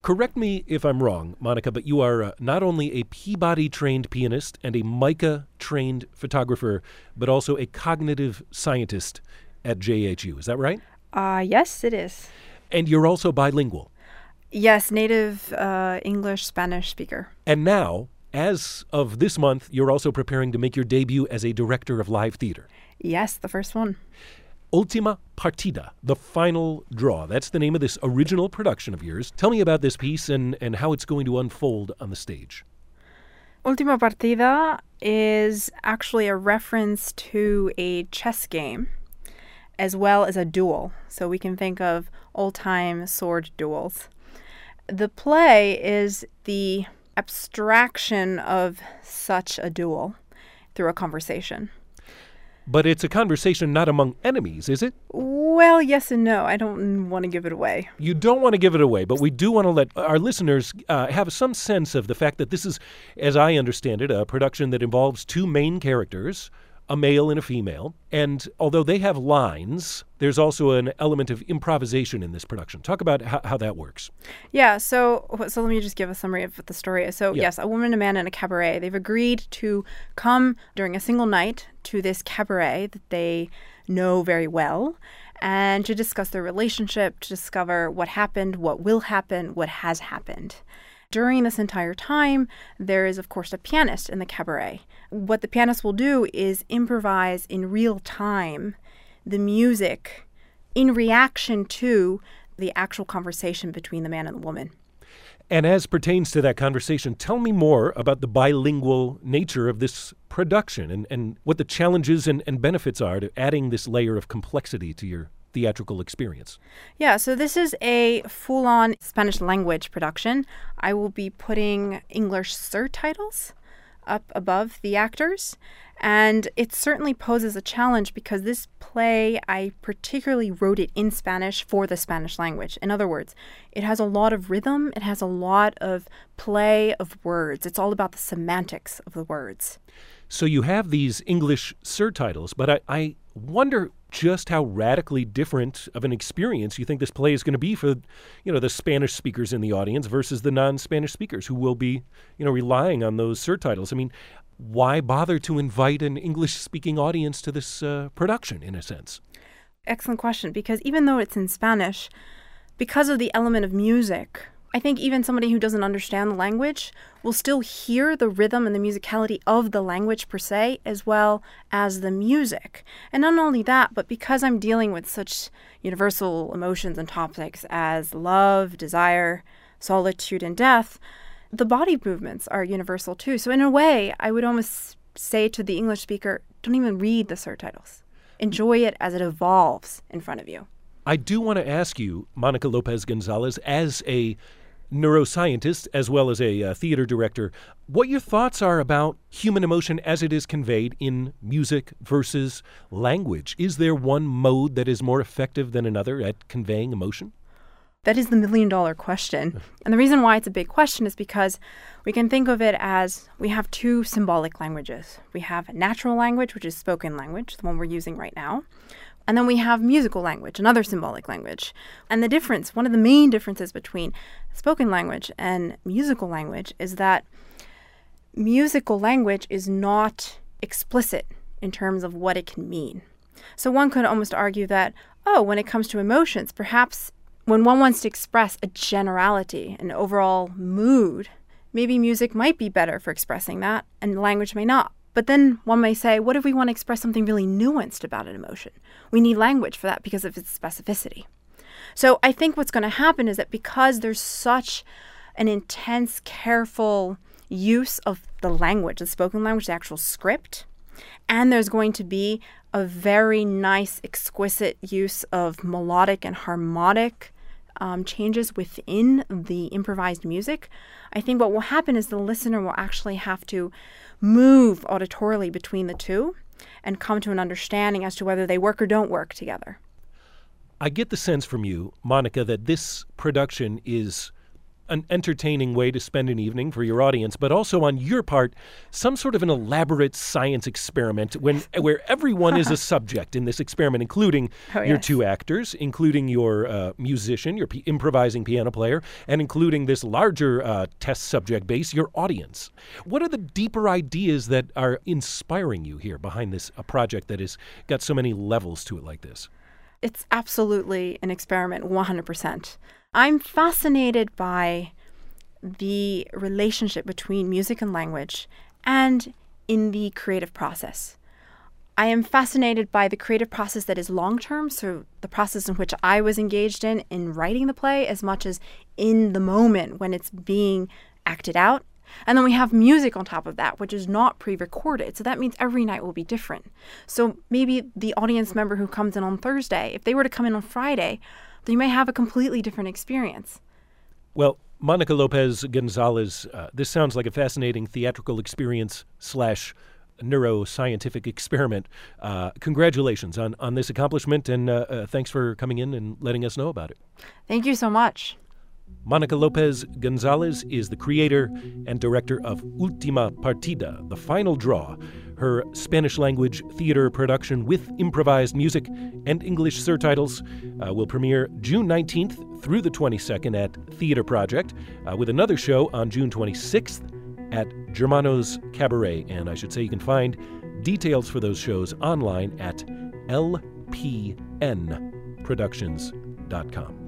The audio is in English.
Correct me if I'm wrong, Monica, but you are not only a Peabody-trained pianist and a MICA-trained photographer, but also a cognitive scientist at JHU. Is that right? Yes, it is. And you're also bilingual. Yes, native English, Spanish speaker. And now, as of this month, you're also preparing to make your debut as a director of live theater. Yes, the first one. Ultima Partida, The Final Draw. That's the name of this original production of yours. Tell me about this piece and how it's going to unfold on the stage. Ultima Partida is actually a reference to a chess game as well as a duel. So we can think of old-time sword duels. The play is the abstraction of such a duel through a conversation. But it's a conversation not among enemies, is it? Well, yes and no. I don't want to give it away. You don't want to give it away, but we do want to let our listeners have some sense of the fact that this is, as I understand it, a production that involves two main characters, a male and a female. And although they have lines, there's also an element of improvisation in this production. Talk about how that works. Yeah, so let me just give a summary of what the story is. So, yes, a woman and a man in a cabaret. They've agreed to come during a single night to this cabaret that they know very well and to discuss their relationship, to discover what happened, what will happen, what has happened. During this entire time, there is, of course, a pianist in the cabaret. What the pianist will do is improvise in real time the music in reaction to the actual conversation between the man and the woman. And as pertains to that conversation, tell me more about the bilingual nature of this production and what the challenges and benefits are to adding this layer of complexity to your theatrical experience. Yeah, so this is a full-on Spanish language production. I will be putting English surtitles up above the actors, and it certainly poses a challenge because this play, I particularly wrote it in Spanish for the Spanish language. In other words, it has a lot of rhythm, it has a lot of play of words. It's all about the semantics of the words. So you have these English surtitles, but I wonder just how radically different of an experience you think this play is going to be for, the Spanish speakers in the audience versus the non-Spanish speakers who will be, relying on those surtitles. I mean, why bother to invite an English-speaking audience to this production, in a sense? Excellent question, because even though it's in Spanish, because of the element of music, I think even somebody who doesn't understand the language will still hear the rhythm and the musicality of the language per se, as well as the music. And not only that, but because I'm dealing with such universal emotions and topics as love, desire, solitude, and death, the body movements are universal too. So in a way, I would almost say to the English speaker, don't even read the surtitles. Enjoy it as it evolves in front of you. I do want to ask you, Monica Lopez Gonzalez, as a neuroscientist as well as a theater director, what your thoughts are about human emotion as it is conveyed in music versus language. Is there one mode that is more effective than another at conveying emotion? That is the million-dollar question. And the reason why it's a big question is because we can think of it as we have two symbolic languages. We have natural language, which is spoken language, the one we're using right now. And then we have musical language, another symbolic language. And the difference, one of the main differences between spoken language and musical language is that musical language is not explicit in terms of what it can mean. So one could almost argue that, when it comes to emotions, perhaps when one wants to express a generality, an overall mood, maybe music might be better for expressing that, and language may not. But then one may say, what if we want to express something really nuanced about an emotion? We need language for that because of its specificity. So I think what's going to happen is that because there's such an intense, careful use of the language, the spoken language, the actual script, and there's going to be a very nice, exquisite use of melodic and harmonic changes within the improvised music, I think what will happen is the listener will actually have to move auditorily between the two and come to an understanding as to whether they work or don't work together. I get the sense from you, Monica, that this production is an entertaining way to spend an evening for your audience, but also on your part, some sort of an elaborate science experiment where everyone is a subject in this experiment, including your two actors, including your musician, your improvising piano player, and including this larger test subject base, your audience. What are the deeper ideas that are inspiring you here behind this project that has got so many levels to it like this? It's absolutely an experiment, 100%. I'm fascinated by the relationship between music and language and in the creative process. I am fascinated by the creative process that is long-term, so the process in which I was engaged in writing the play, as much as in the moment when it's being acted out. And then we have music on top of that, which is not pre-recorded. So that means every night will be different. So maybe the audience member who comes in on Thursday, if they were to come in on Friday, they may have a completely different experience. Well, Monica Lopez Gonzalez, this sounds like a fascinating theatrical experience / neuroscientific experiment. Congratulations on this accomplishment, and thanks for coming in and letting us know about it. Thank you so much. Monica Lopez Gonzalez is the creator and director of Última Partida, The Final Draw, her Spanish-language theater production with improvised music and English surtitles. Will premiere June 19th through the 22nd at Theater Project, with another show on June 26th at Germano's Cabaret. And I should say you can find details for those shows online at lpnproductions.com.